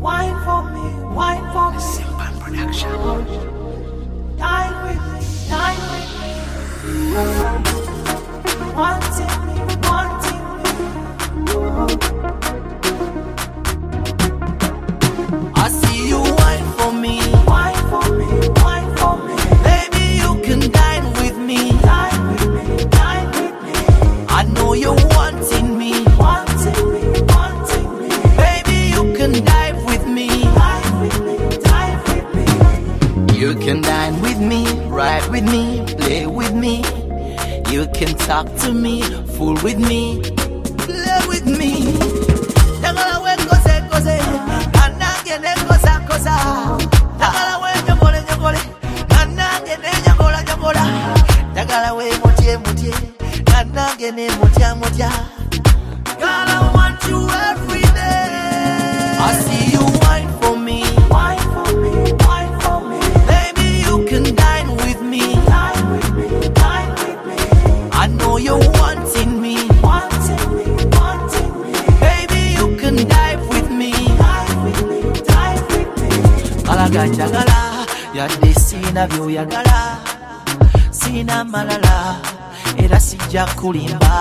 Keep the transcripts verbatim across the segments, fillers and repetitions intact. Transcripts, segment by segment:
wine for me, wine for me. Simple Production. Dine with me, dine with me. Wanting me, wanting me. I see you wine for me, wine for me, wine for me. Baby, you can dine with me, dine with me, dine with me. I know you're wanting me, wanting me, wanting me. Baby, you can dive with me, dive with me, dive with me. You can dine with me, ride with me, play with me. You can talk to me, fool with me, play with me. Dagala we kose kose, nanage ne kosa kosa. Dagala we nyogole nyogole, nanage ne nyogola nyogola. Dagala we motie motie, nanage ne motia motia. Girl, I want you every day. I see you wine for me, wine for me, wine for me. Baby, you can dine with me, dine with me, dine with me. I know you're wanting me, wanting me, wanting me. Baby, you can dive with me, dive with me, dive with me. Malaga jagala, yadde sina byoyagala, sina malala, era sijja kulimba.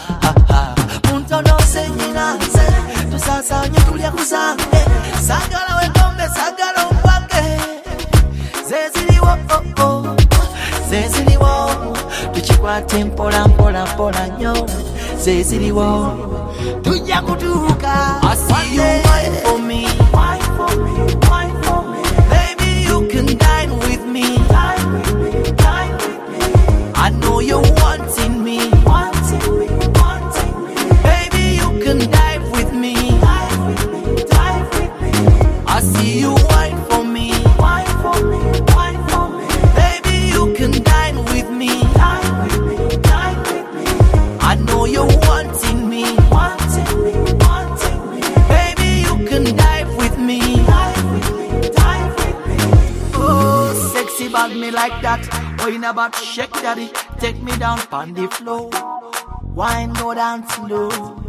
Muntono se nyina nze, tusasanye tulya kusange, sagala wekombe sagala ompake. Zeziriwo oh oh, zeziriwo, tukikwate mpola mpola mpola nnyo. Zeziriwo, tujja kutuuka. I see you wine for me, wine for me, wine for me. Baby, you can dine with me, dine with me, dine with me. I know you're wanting me, wanting me, wanting me. Baby, you can dive with me, dive with me, dive with me. I see you wine for me, wine for me, wine for me. Baby, you can dine with me, dine with me, dine with me. I know you're wanting me, wanting me, wanting me. Baby, you can dive with me, dive with me, dive with me. Oh, sexy bag me like that. Oh, in a back, shake daddy, take me down on the floor. Wine go down slow.